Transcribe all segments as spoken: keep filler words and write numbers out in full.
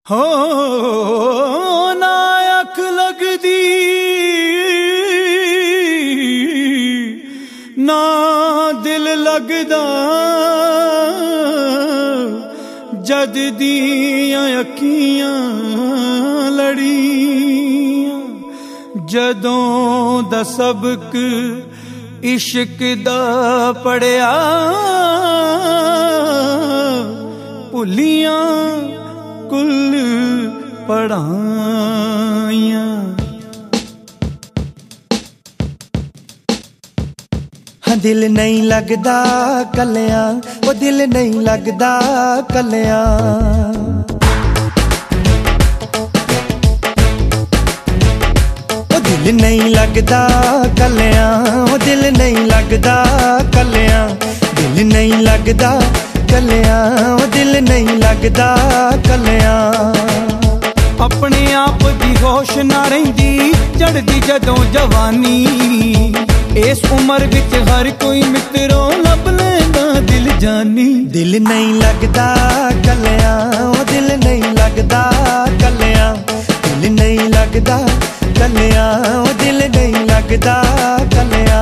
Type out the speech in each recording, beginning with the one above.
हो ना अख लगदी ना दिल लगदा जद दियां अखियां लड़ियां जदों दा सबक इश्क दा पढ़िया भुलियां कुल पढ़ाइयां। हाँ दिल नहीं लगदा कलियां वो दिल नहीं लगदा कलियां। वो दिल नहीं लगदा कलियां वो दिल नहीं लगदा कलियां। दिल नहीं लगदा कलियां वो दिल नहीं लगदा कलियां। अपने आप दी होश ना रहिंदी चढ़दी जदों जवानी इस उम्र विच हर कोई मित्रों लभ लैंदा दिल जानी। दिल नहीं लगदा कलियां वो दिल नहीं लगदा कलियां। दिल नहीं लगदा कलियां वो दिल नहीं लगदा कलियां।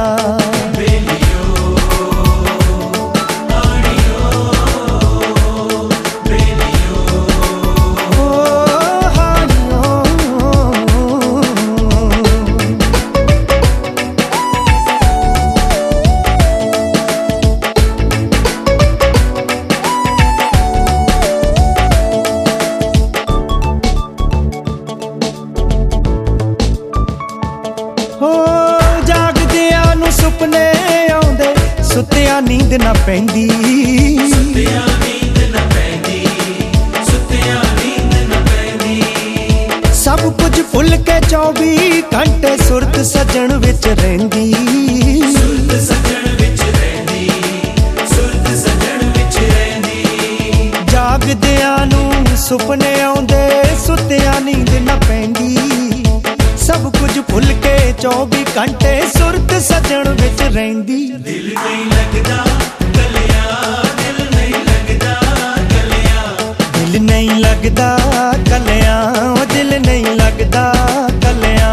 सुपने आउंदे सुत्तिया नींद ना पैंदी सुत्तिया नींद ना पैंदी सुत्तिया नींद ना पैंदी। सब कुछ भुल के चौबी घंटे सुरत सजन विच रहिंदी सुरत सजन विच रहिंदी सुरत सजन विच रहिंदी। जागदियां नूं सुपने आउंदे सुत्तिया नींद ना पैंदी सब कुछ भुल के चौबी घंटे सुरत सजन विच रहिंदी। दिल नहीं लगदा कलियां दिल नहीं लगदा कलियां। दिल नहीं लगदा कलियां वो दिल नहीं लगदा कलियां।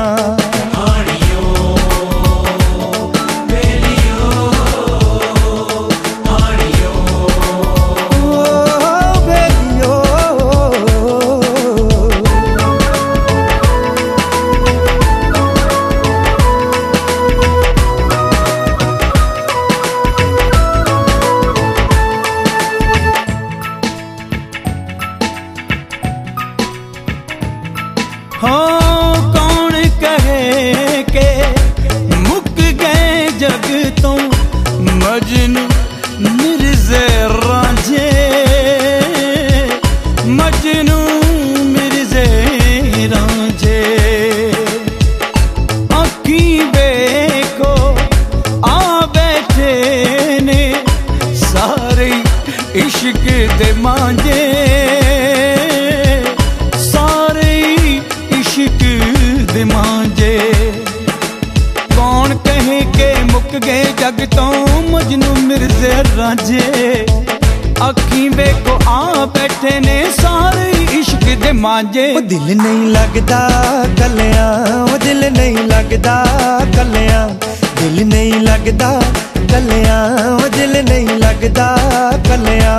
हाँ कौन कहे के मुक गए जग तो मजनू मिर्ज़े रांझे मजनू मिर्ज़े रांझे। अखी देखो आ बैठे ने सारे इश्क दे मांझे मांझे। कौन कहे के मुक गए जग तो मजनू मिर्ज़े रांझे। अखी वेखो आ बैठे ने सारे इश्क दे मांझे। वो दिल नहीं लगदा कलियां वो दिल नहीं लगदा कलियां। दिल नहीं लगदा कलियां वो दिल नहीं लगदा कलियां।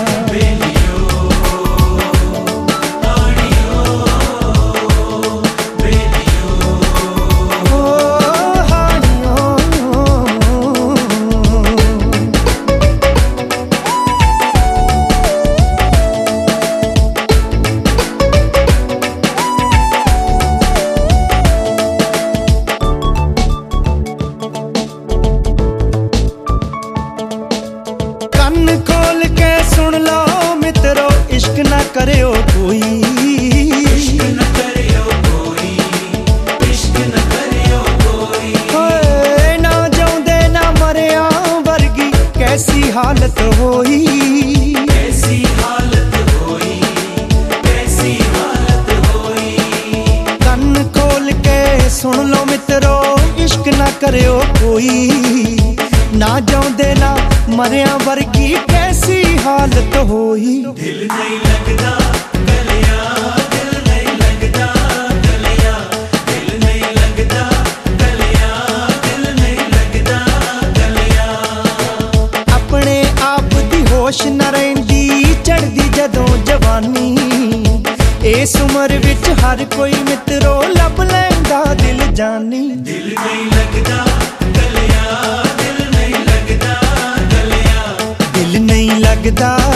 कन्न खोल के सुन लो मित्रो इश्क ना करियो कोई इश्क ना करियो कोई इश्क ना करियो कोई। होए ना जाऊंदे ना मरिया वर्गी कैसी हालत होई कैसी हालत होई कैसी हालत होई। कन्न खोल के सुन लो मित्रो इश्क ना करियो कोई ना जाऊंदे ना मरिया वर्गी कैसी हालत होई। दिल नहीं लगदा कलियां इस उम्र विच हर कोई मित्रो लब लैंदा दिल जानी। दिल नहीं लगदा गलिया, दिल नहीं लगदा गलिया, दिल नहीं लगदा